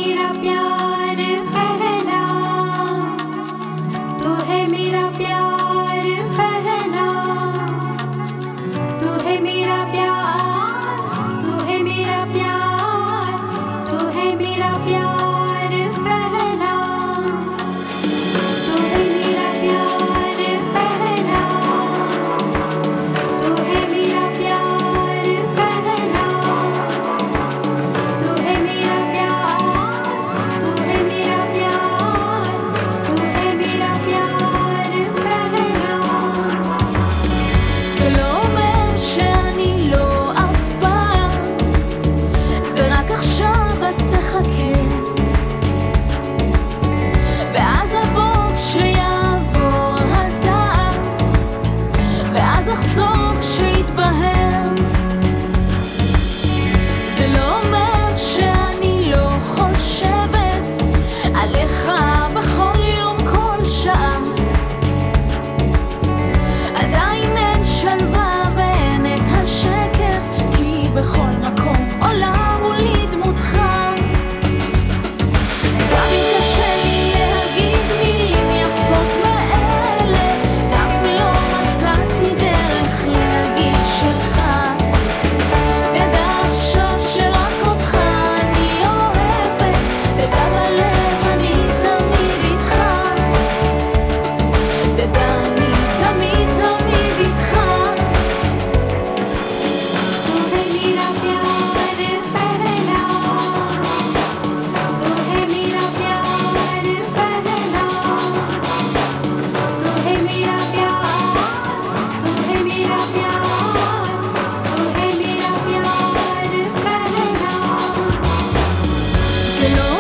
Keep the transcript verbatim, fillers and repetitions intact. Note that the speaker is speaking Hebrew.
मेरा प्यार पहला, तू है मेरा प्यार पहला, तू है मेरा प्यार, तू है मेरा प्यार, तू है मेरा प्यार पहला, तू है मेरा प्यार पहला, तू है मेरा प्यार पहला, तू है मेरा प्यार, तू है मेरा प्यार, तू है मेरा प्यार पहला. זה לא אומר שאני לא אף פעם, זה רק עכשיו אז תחכה, ואז אבוא כשיעבור הזעם, ואז אחזור כשיתבהר. זה לא אומר שאני לא חושבת עליך בכל יום כל שעה, עדיין אין שלווה ואין את השקט, כי בכל מקום עולה מולי דמותך. גם אם קשה לי להגיד מילים יפות מאלה, גם אם לא מצאתי דרך להגיד שלך, תדע עכשיו שרק אותך אני אוהבת, תדע בלב אני תמיד איתך, תדע אני תמיד תמיד איתך. तू है मेरा प्यार पहला, तू है मेरा प्यार पहला, तू है मेरा प्यार, तू है मेरा प्यार, तू है मेरा प्यार पहला. זה לא